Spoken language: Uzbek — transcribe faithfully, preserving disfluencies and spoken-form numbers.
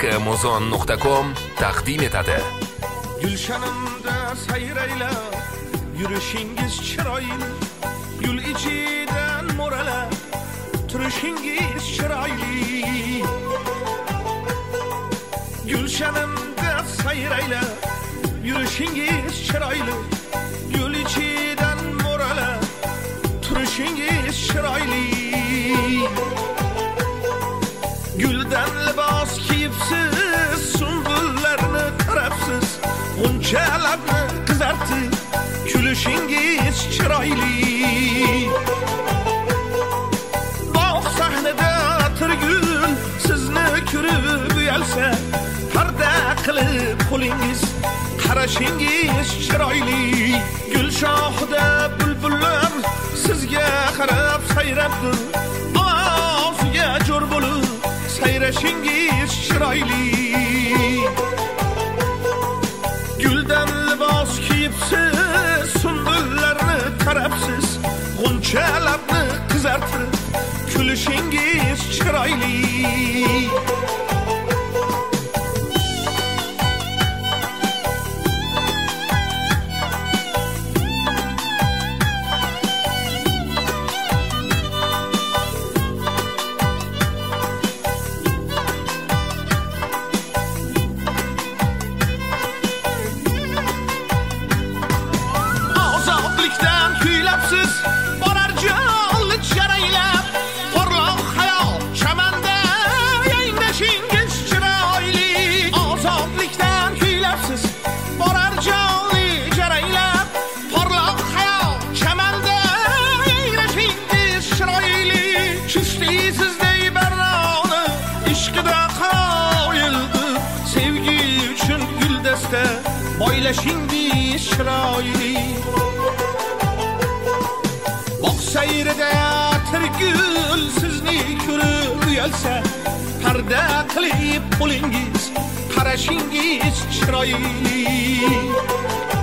amazon nuqta com taqdim etadi. Gulshanimda sayrayla yurishingiz chiroyli, gul ichidan mo'ralab turishingiz chiroyli. Gulshanimda sayrayla yurishingiz chiroyli, gul ichidan mo'ralab turishingiz chiroyli. Guldan libos kiyibsiz, sunbullarni tarafsiz, g'unchalarni qizartib kulishingiz chiroyli. Bog' sahnida turgul sizni ko'rib uyalsa, parda qilib qo'lingiz qarashingiz chiroyli. Gul shohida bulbullar sizga qarab sayrabdi, ovoziga jo'r bo'lib sayrashingiz chiroyli. Guldan libos kiyibsiz, sunbullarni tarafsiz, g'unchalarni qizartib kulishingiz chiroyli. Boylashingiz chiroyli. Bog' sayrida turgul sizni ko'rib uyalsa, parda qilib qo'lingiz qarashingiz chiroyli.